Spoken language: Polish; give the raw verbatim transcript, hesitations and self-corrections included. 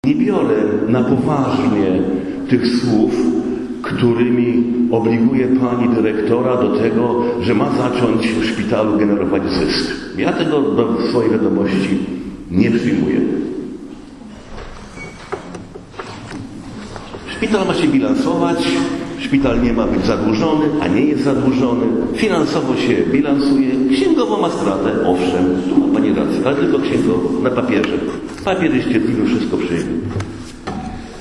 Nie biorę na poważnie tych słów, którymi obliguje pani dyrektora do tego, że ma zacząć w szpitalu generować zysk. Ja tego do swojej wiadomości nie przyjmuję. Szpital ma się bilansować, szpital nie ma być zadłużony, a nie jest zadłużony. Finansowo się bilansuje, księgowo ma stratę, owszem, tu ma pani rację, ale tylko księgowo, na papierze. Papier jest cierpliwy, wszystko przyjmie.